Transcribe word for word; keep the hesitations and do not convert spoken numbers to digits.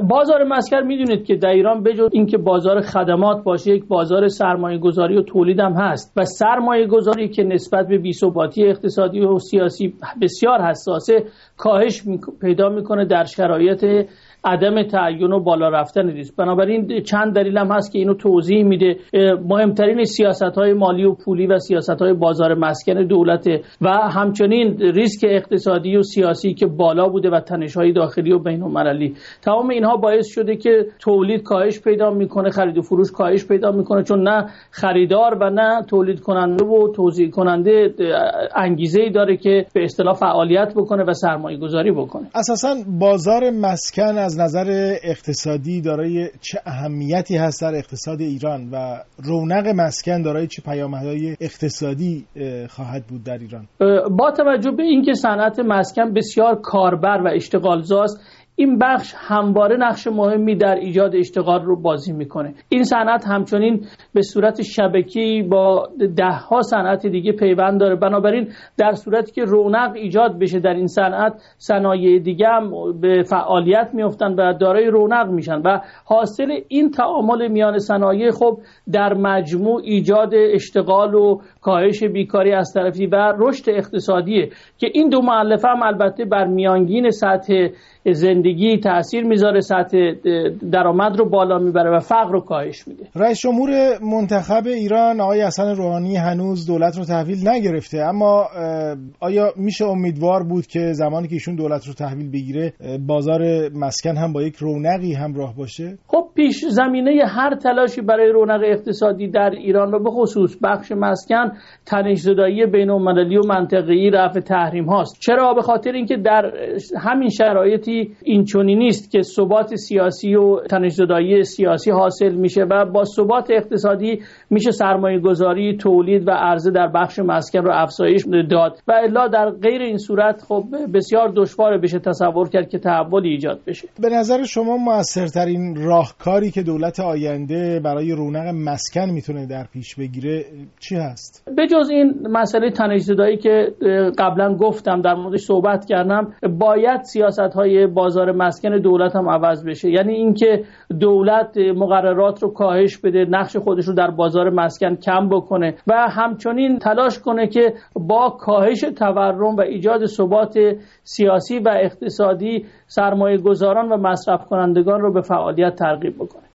بازار مسکن میدونید که در ایران بجز اینکه بازار خدمات باشه، یک بازار سرمایه گذاری و تولید هم هست و سرمایه گذاری که نسبت به بی‌ثباتی اقتصادی و سیاسی بسیار حساسه کاهش پیدا میکنه در شرایط عدم تعین و بالا رفتن ریسک. بنابراین چند دلیل هم هست که اینو توضیح میده. مهمترین سیاست‌های مالی و پولی و سیاست‌های بازار مسکن دولت و همچنین ریسک اقتصادی و سیاسی که بالا بوده و تنش‌های داخلی و بین‌المللی. تمام اینها باعث شده که تولید کاهش پیدا میکنه، خرید و فروش کاهش پیدا میکنه، چون نه خریدار و نه تولید کننده و توزیع کننده انگیزه‌ای داره که به اصطلاح فعالیت بکنه و سرمایه گذاری بکنه. اساساً بازار مسکن از نظر اقتصادی دارای چه اهمیتی هست در اقتصاد ایران و رونق مسکن دارای چه پیامدهای اقتصادی خواهد بود در ایران؟ با توجه به اینکه صنعت مسکن بسیار کاربر و اشتغالزاست، این بخش همواره نقش مهمی در ایجاد اشتغال رو بازی میکنه. این صنعت همچنین به صورت شبکی با ده ها صنعت دیگه پیوند داره. بنابراین در صورتی که رونق ایجاد بشه در این صنعت، صنایع دیگه هم به فعالیت میافتن و دارای رونق میشن و حاصل این تعامل میان صنایع خب در مجموع ایجاد اشتغال و کاهش بیکاری از طرفی و رشد اقتصادیه که این دو مؤلفه هم البته بر میانگین سطح زندگی تأثیر میذاره، سطح درآمد رو بالا میبره و فقر رو کاهش میده. رئیس جمهور منتخب ایران آقای حسن روحانی هنوز دولت رو تحویل نگرفته، اما آیا میشه امیدوار بود که زمانی که ایشون دولت رو تحویل بگیره بازار مسکن هم با یک رونقی همراه باشه؟ خب پیش زمینه هر تلاشی برای رونق اقتصادی در ایران و به خصوص بخش مسکن تنش‌زدایی بین‌المللی و منطقه‌ای رفع تحریم هاست. چرا؟ به خاطر اینکه در همین شرایطی این چنینی نیست که ثبات سیاسی و تنش‌زدایی سیاسی حاصل میشه و با ثبات اقتصادی میشه سرمایه گذاری، تولید و عرضه در بخش مسکن رو افزایش داد و الا در غیر این صورت خب بسیار دشوار بشه تصور کرد که تحولی ایجاد بشه. به نظر شما موثرترین راهکاری که دولت آینده برای رونق مسکن میتونه در پیش بگیره چی هست؟ به جز این مسئله تنش‌زدایی که قبلا گفتم در موردش صحبت کردم، باید سیاست‌های بازار مسکن دولت هم عوض بشه. یعنی اینکه دولت مقررات رو کاهش بده، نقش خودش رو در بازار مسکن کم بکنه و همچنین تلاش کنه که با کاهش تورم و ایجاد ثبات سیاسی و اقتصادی سرمایه گذاران و مصرف کنندگان رو به فعالیت ترغیب بکنه.